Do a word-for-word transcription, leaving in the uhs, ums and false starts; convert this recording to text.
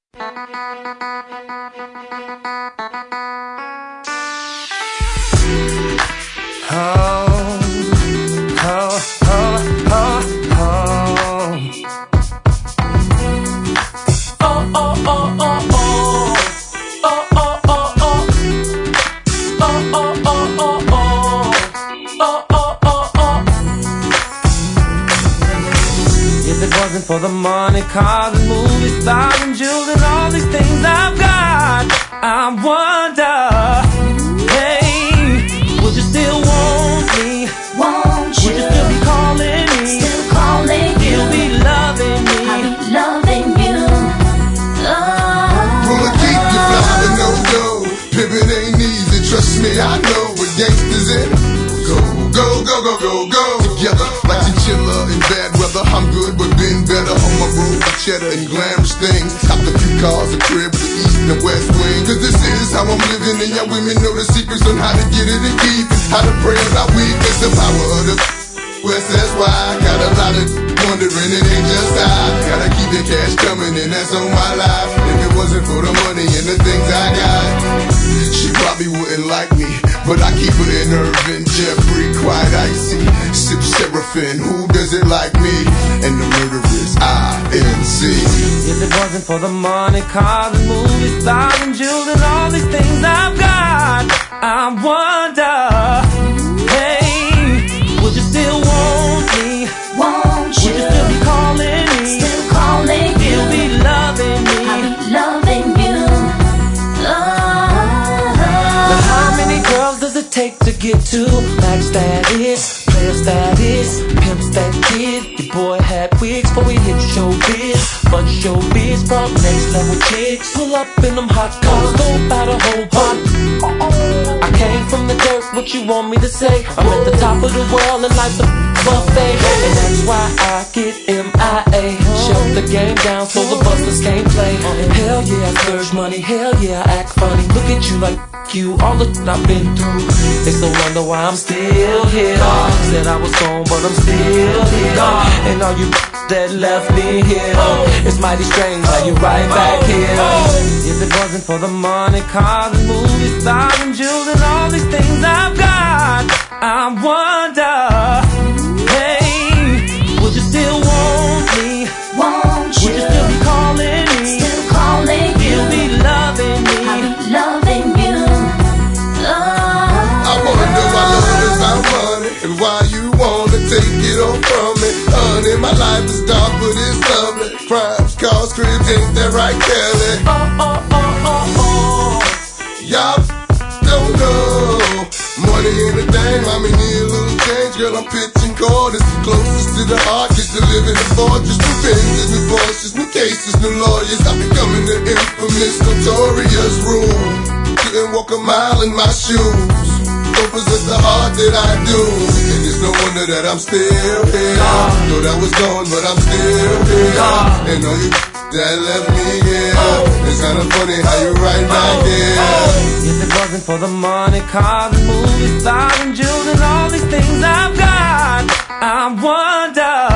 For the money, cars and movies, stars and jewels and all these things I've got, I wonder, hey, would you still want me? Won't you? Would you still be calling me? Still calling you? You'll be loving me? I'll be loving you. Oh. Wanna keep you fly with no dough. Pimpin' ain't easy, trust me, I know. With gangsters in it, go, go, go, go, go, go. Together, like chinchilla in bad weather. I'm good, but been better on my road with cheddar and glamorous things. Hopped a few cars, a crib with the east and the west wing. Cause this is how I'm living, and y'all women know the secrets on how to get it and keep it. How to pray about weakness, the power of the West, that's why I got a lot of wondering, it ain't just I. Gotta keep the cash coming, and that's on my life. If it wasn't for the money and the things I got, she probably wouldn't like me. But I keep her in Irvin, Jeffrey, quite icy. Sip Seraphim, who does it like me? And the murderers, I N C. If it wasn't for the money, cars and movies, stars and jewels and all these things I've got, I wonder, hey, would you still want me? Won't you? Would you still be calling me? Still calling you? You'll be loving me? I'll be loving you. But how many girls does it take to get to max status, player status, pimp that kid? Your boy had wigs before we hit showbiz, but showbiz brought next level chicks. Pull up in them hot cars, go about a whole pot. I came from the dirt, what you want me to say? I'm at the top of the world and life's a buffet, and that's why I get M I A. Shut the game down so the busters can't play. Hell yeah, I splurge money, hell yeah, I act funny. Look at you like you, all the shit I've been through. They still wonder why I'm still here. Said I was gone, but I'm still here. And all you that left me here, it's mighty strange how you right back here. If it wasn't for the money, cars and movies, stars and jewels and all these things I've got, I wonder, hey, would you still want me? Won't you? Would you still be calling me? Still calling you? You'll be loving me? I'll be loving you. Oh. I wanna know my love is my money, and why you wanna take it all from me. Honey, my life is dark, but it's lovely. Crimes, cars, cribs, ain't that right, Kelly? Oh, oh, oh, oh, oh. Y'all don't know. Money ain't a thing, I mean, need a little change. Girl, I'm pitching quarters, closest to the heart. Used to live in a fortress, new Benzes, new Porsches, new cases, new lawyers. I'm becoming the infamous, notorious rule. Couldn't walk a mile in my shoes. Don't possess the heart that I do, and it's no wonder that I'm still here. Thought I was gone, but I'm still here. And all you that left me here, it's kinda funny how you right back here. If it wasn't for the money, cars and movies, stars and jewels and all these things I've got, I wonder,